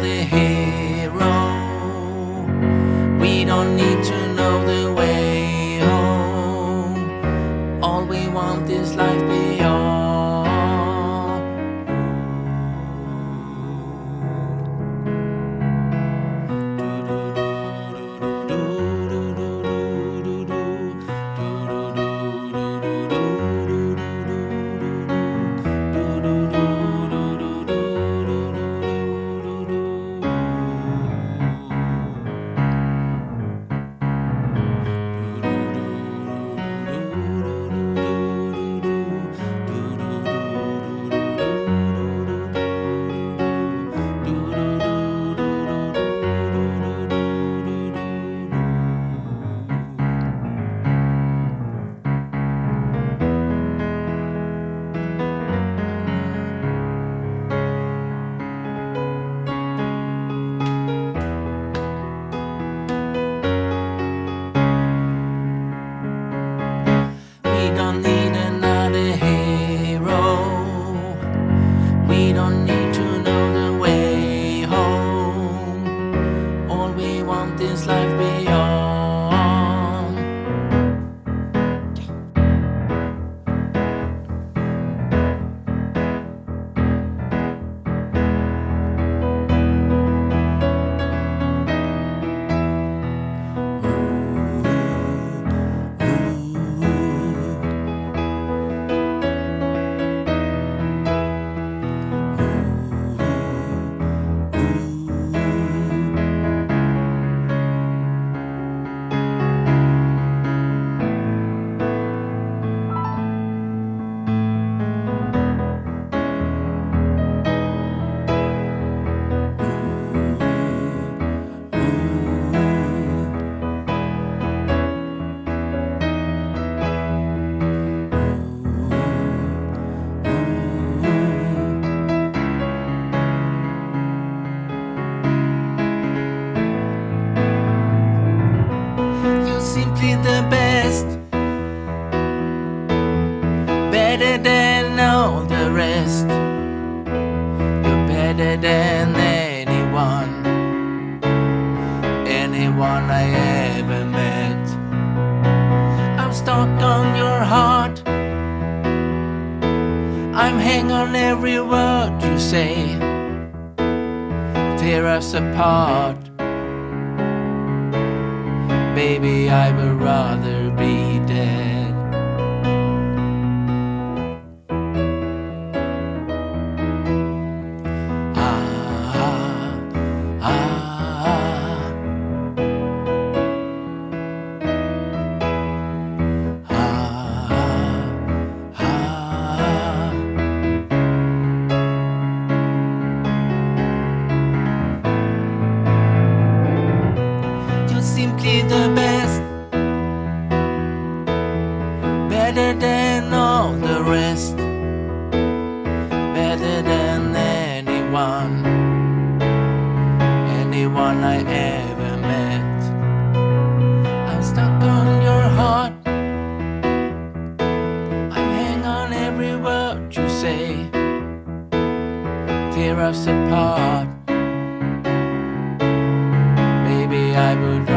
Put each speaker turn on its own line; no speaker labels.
the hero. We don't need to know the way home. All we want is life beyond. We don't need another hero. We don't need to know the way home. All we want is life beyond. Simply the best, better than all the rest. You're better than anyone I ever met. I'm stuck on your heart. I'm hanging on every word you say. Tear us apart. Baby, I would rather be dead. Ah, ah, ah, ah, ah. You're simply the best, better than all the rest, better than anyone I ever met. I'm stuck on your heart. I'm hanging on every word you say. Tear us apart. Baby, I would